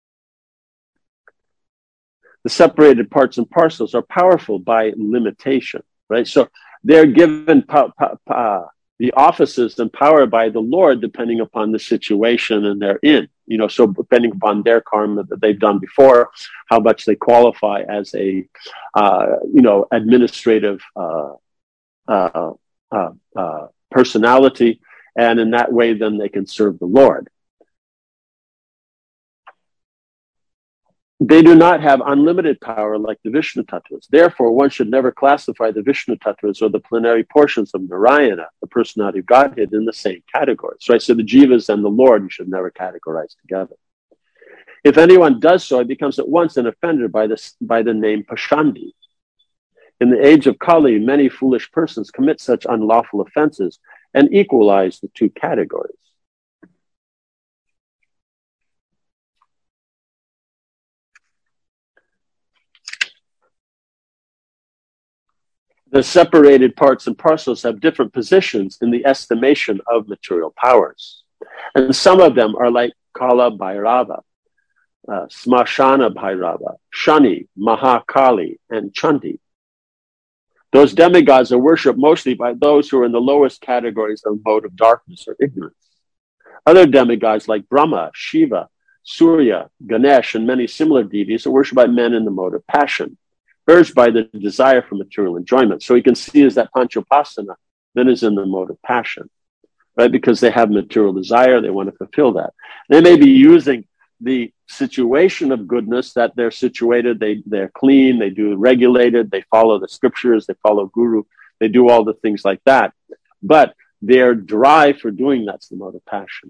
The separated parts and parcels are powerful by limitation, right? So they're given pa- pa- pa- the offices and power by the Lord depending upon the situation and they're in. You know, so depending upon their karma that they've done before, how much they qualify as a, uh, you know, administrative uh, uh, uh, uh, personality, and in that way, then they can serve the Lord. They do not have unlimited power like the Vishnu Tattvas. Therefore, one should never classify the Vishnu Tattvas or the plenary portions of Narayana, the personality of Godhead, in the same categories. Right? So the Jivas and the Lord you should never categorize together. If anyone does so, he becomes at once an offender by, this, by the name Pashandi. In the age of Kali, many foolish persons commit such unlawful offenses and equalize the two categories. The separated parts and parcels have different positions in the estimation of material powers. And some of them are like Kala Bhairava, uh, Smashana Bhairava, Shani, Mahakali, and Chandi. Those demigods are worshipped mostly by those who are in the lowest categories of mode of darkness or ignorance. Other demigods like Brahma, Shiva, Surya, Ganesh, and many similar deities are worshipped by men in the mode of passion, urged by the desire for material enjoyment. So you can see is that Panchopasana then is in the mode of passion, right? Because they have material desire, they want to fulfill that. They may be using the situation of goodness that they're situated, they, they're clean, they do regulated, they follow the scriptures, they follow guru, they do all the things like that. But their drive for doing that's the mode of passion.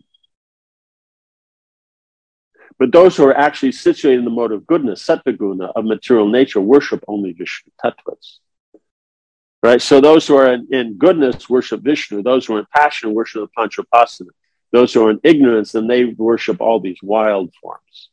But those who are actually situated in the mode of goodness, sattva-guna, of material nature, worship only Vishnu tattvas. Right? So those who are in, in goodness worship Vishnu. Those who are in passion worship the Panchopasana. Those who are in ignorance, then they worship all these wild forms.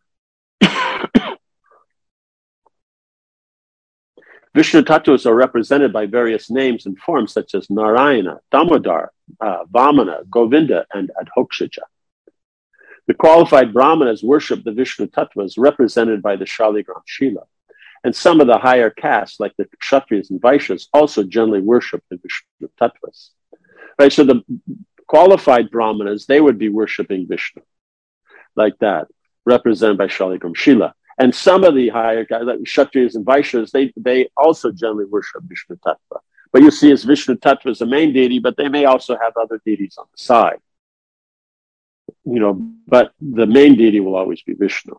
Vishnu tattvas are represented by various names and forms such as Narayana, Damodar, uh, Vamana, Govinda, and Adhokshaja. The qualified brahmanas worship the Vishnu tattvas represented by the Shaligram Shila. And some of the higher castes, like the Kshatriyas and Vaishyas, also generally worship the Vishnu tattvas. Right, so the qualified brahmanas, they would be worshiping Vishnu, like that, represented by Shaligram Shila. And some of the higher castes, like Kshatriyas and Vaishyas, they, they also generally worship Vishnu tattva. But you see, as Vishnu tattva is the main deity, but they may also have other deities on the side. You know, but the main deity will always be Vishnu.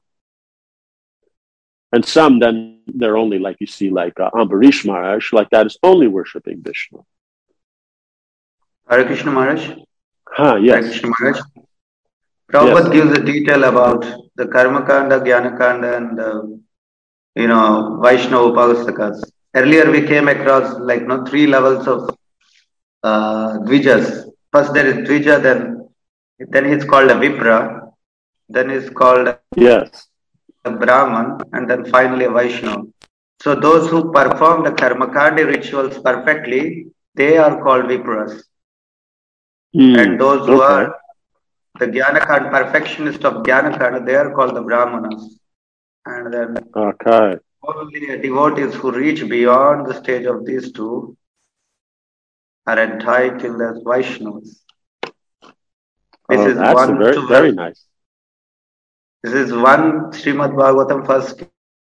And some, then, they're only, like you see, like uh, Ambarish Maharaj, like that, is only worshipping Vishnu. Hare Krishna Maharaj. Huh, yes. Hare Krishna Maharaj. Prabhupada Yes. gives a detail about the Karma Kanda, Jnana Kanda, and uh, you know Vaishnava Upavastakas. Earlier we came across like you know three levels of uh, Dvijas. First there is Dvija, then then he's called a Vipra, then he's called a Yes. Brahman, and then finally a Vaishnava. So those who perform the Karmakandi rituals perfectly, they are called Vipras. Mm. And those who Okay. are the Jnanakand, perfectionist of Jnanakand, they are called the Brahmanas. And then Okay. only devotees who reach beyond the stage of these two are entitled as Vaishnavas. This Oh, is that's a one very, very twelve. nice. This is one Srimad Bhagavatam first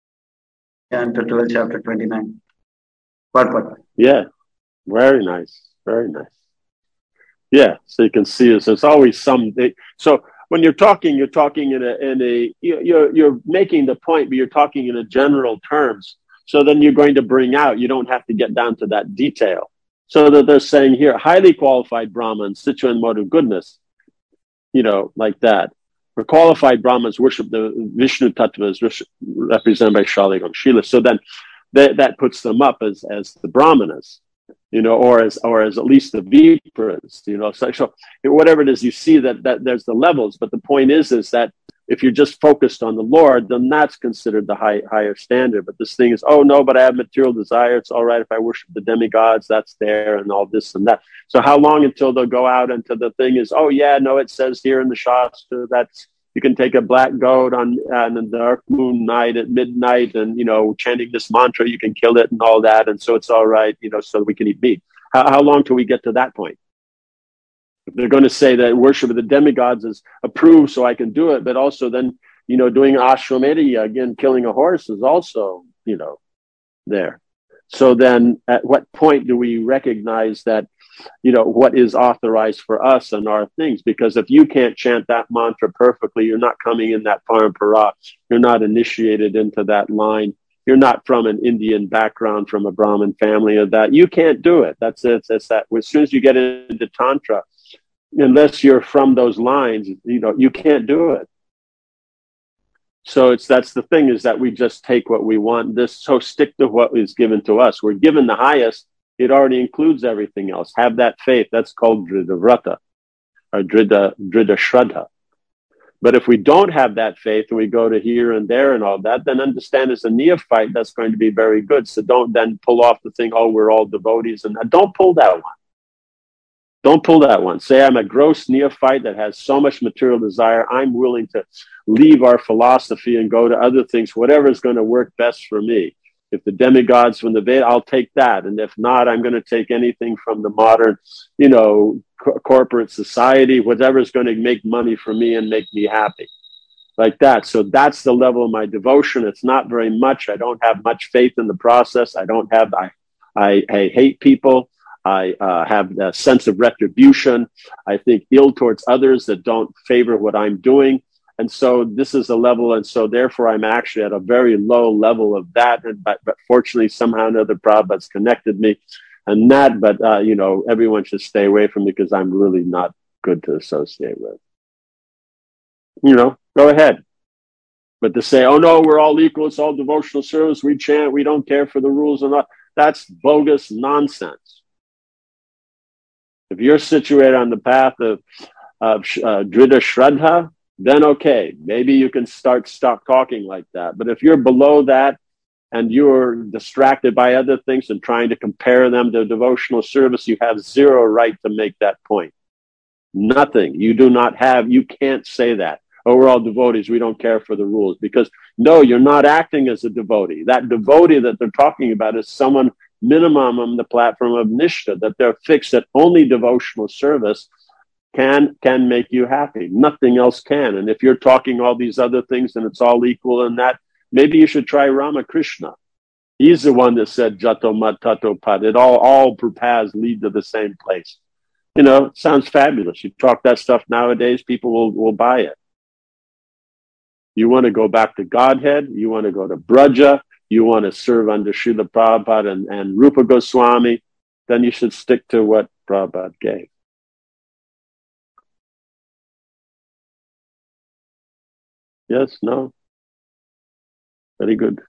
and to twelve chapter twenty-nine. Purport. Yeah. Very nice. Very nice. Yeah. So you can see it. So it's always some. So when you're talking, you're talking in a in a you're you're making the point, but you're talking in a general terms. So then you're going to bring out. You don't have to get down to that detail. So that they're saying here, highly qualified Brahmins, situ and mode of goodness. You know, like that. For qualified Brahmins worship the Vishnu Tattva as represented by Shaligam Shila. So then that, that puts them up as, as the Brahmanas, you know, or as or as at least the Vipras, you know. So, so whatever it is, you see that, that there's the levels. But the point is, is that if you're just focused on the Lord, then that's considered the high, higher standard. But this thing is, oh no, but I have material desire. It's all right if I worship the demigods, that's there, and all this and that. So how long until they'll go out into the thing is, oh yeah, no, it says here in the Shastra that you can take a black goat on, on a dark moon night at midnight and, you know, chanting this mantra, you can kill it and all that. And so it's all right, you know, so we can eat meat. How, how long till we get to that point? If they're going to say that worship of the demigods is approved so I can do it, but also then, you know, doing Ashwamedha, again, killing a horse is also, you know, there. So then at what point do we recognize that, you know, what is authorized for us and our things? Because if you can't chant that mantra perfectly, you're not coming in that parampara. You're not initiated into that line. You're not from an Indian background, from a Brahmin family or that. You can't do it. That's it. That's that. As soon as you get into Tantra, unless you're from those lines, you know, you can't do it. So it's that's the thing is that we just take what we want. This so stick to what is given to us. We're given the highest. It already includes everything else. Have that faith. That's called Dridha Vrata or Dridha, Dridha Shraddha. But if we don't have that faith and we go to here and there and all that, then understand as a neophyte, that's going to be very good. So don't then pull off the thing, oh, we're all devotees. And don't pull that one. Don't pull that one. Say, I'm a gross neophyte that has so much material desire. I'm willing to leave our philosophy and go to other things, whatever is going to work best for me. If the demigods from the Veda, I'll take that. And if not, I'm going to take anything from the modern, you know, co- corporate society, whatever is going to make money for me and make me happy. Like that. So that's the level of my devotion. It's not very much. I don't have much faith in the process. I don't have, I, I, I hate people. I uh, have a sense of retribution. I think ill towards others that don't favor what I'm doing. And so this is a level. And so therefore, I'm actually at a very low level of that. And, but, but fortunately, somehow or another, Prabhupada's connected me and that. But, uh, you know, everyone should stay away from me because I'm really not good to associate with. You know, go ahead. But to say, oh, no, we're all equal. It's all devotional service. We chant. We don't care for the rules and all. That's bogus nonsense. If you're situated on the path of, of uh, Dridha Shraddha, then okay, maybe you can start stop talking like that. But if you're below that and you're distracted by other things and trying to compare them to devotional service, you have zero right to make that point. Nothing. You do not have, you can't say that. Oh, we're all devotees. We don't care for the rules. Because no, you're not acting as a devotee. That devotee that they're talking about is someone minimum on the platform of Nishtha, that they're fixed that only devotional service can can make you happy. Nothing else can. And if you're talking all these other things and it's all equal in that, maybe you should try Ramakrishna. He's the one that said Jato Mat Tato Pad. It all, all paths lead to the same place. You know, it sounds fabulous. You talk that stuff nowadays, people will, will buy it. You want to go back to Godhead, you want to go to Braja, you want to serve under Srila Prabhupada and, and Rupa Goswami, then you should stick to what Prabhupada gave. Yes, no? Very good.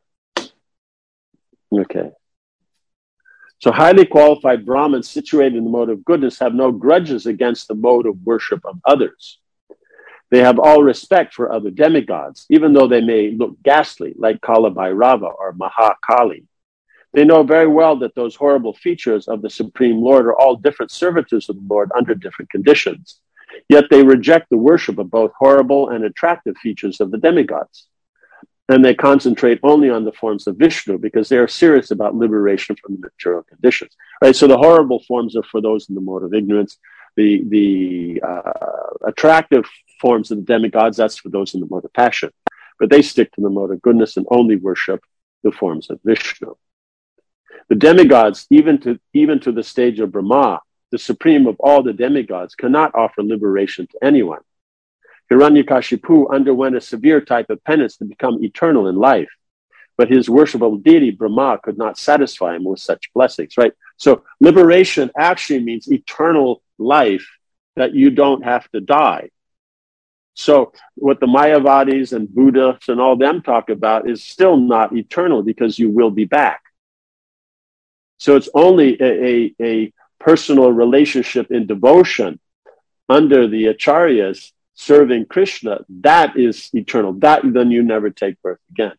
Okay. So highly qualified Brahmins situated in the mode of goodness have no grudges against the mode of worship of others. They have all respect for other demigods, even though they may look ghastly, like Kala Bhairava or Mahakali. They know very well that those horrible features of the Supreme Lord are all different servitors of the Lord under different conditions. Yet they reject the worship of both horrible and attractive features of the demigods. And they concentrate only on the forms of Vishnu because they are serious about liberation from the material conditions. Right? So the horrible forms are for those in the mode of ignorance. The, the uh, attractive forms of the demigods, that's for those in the mode of passion. But they stick to the mode of goodness and only worship the forms of Vishnu. The demigods, even to, even to the stage of Brahma, the supreme of all the demigods, cannot offer liberation to anyone. Hiranyakashipu underwent a severe type of penance to become eternal in life, but his worshipable deity, Brahma, could not satisfy him with such blessings, right? So liberation actually means eternal life, that you don't have to die. So what the Mayavadis and Buddhists and all them talk about is still not eternal because you will be back. So it's only a, a, a personal relationship in devotion under the acharyas serving Krishna, that is eternal. That then you never take birth again.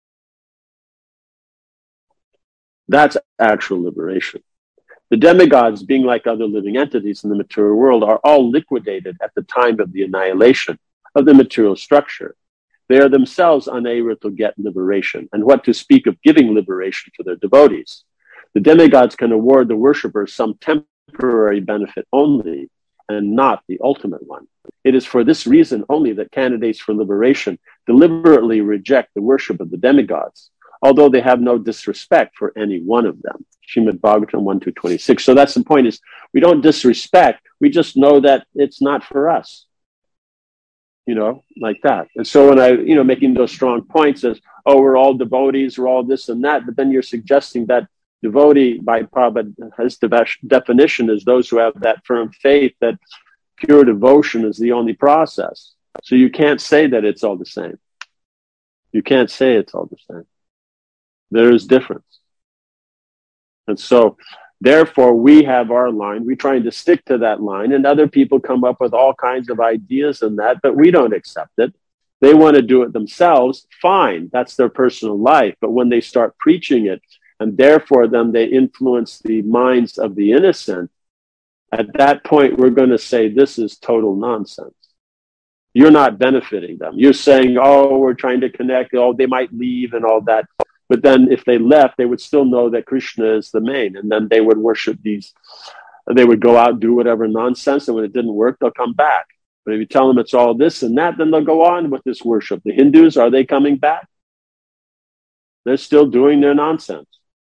That's actual liberation. The demigods, being like other living entities in the material world, are all liquidated at the time of the annihilation of the material structure. They are themselves unable to get liberation, and what to speak of giving liberation to their devotees. The demigods can award the worshippers some temporary benefit only, and not the ultimate one. It is for this reason only that candidates for liberation deliberately reject the worship of the demigods, although they have no disrespect for any one of them. Srimad Bhagavatam one two twenty-six. So that's the point, is we don't disrespect, we just know that it's not for us. You know, like that. And so when I, you know, making those strong points as, oh, we're all devotees, we're all this and that, but then you're suggesting that devotee, by Prabhupada's definition, is those who have that firm faith that pure devotion is the only process. So you can't say that it's all the same. You can't say it's all the same. There is difference. And so, therefore, we have our line. We're trying to stick to that line, and other people come up with all kinds of ideas and that, but we don't accept it. They want to do it themselves. Fine. That's their personal life. But when they start preaching it, and therefore then they influence the minds of the innocent, at that point we're going to say this is total nonsense. You're not benefiting them. You're saying, oh, we're trying to connect, oh, they might leave and all that. But then if they left, they would still know that Krishna is the main, and then they would worship these, they would go out and do whatever nonsense, and when it didn't work, they'll come back. But if you tell them it's all this and that, then they'll go on with this worship. The Hindus, are they coming back? They're still doing their nonsense.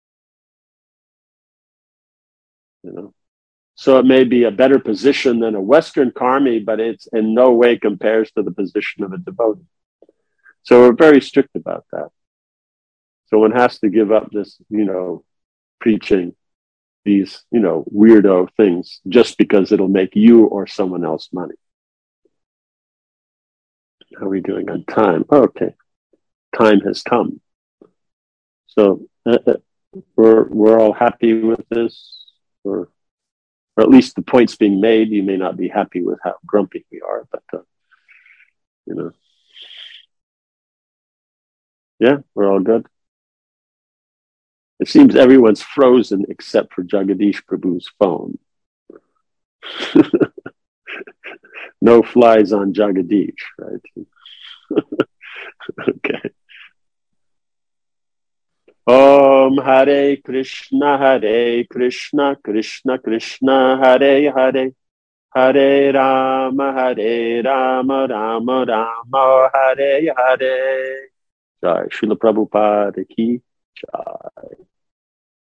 You know, so it may be a better position than a Western karmi, but it's in no way compares to the position of a devotee. So we're very strict about that. So one has to give up this, you know, preaching these, you know, weirdo things just because it'll make you or someone else money. How are we doing on time? Oh, okay, time has come. So uh, we're we're all happy with this. Or, or at least the point's being made. You may not be happy with how grumpy we are, but, uh, you know. Yeah, we're all good. It seems everyone's frozen except for Jagadish Prabhu's phone. No flies on Jagadish, right? Okay. Om Hare Krishna, Hare Krishna, Krishna Krishna, Hare Hare, Hare Rama, Hare Rama, Rama Rama, Hare Hare. Jai Srila Prabhupada ki jai.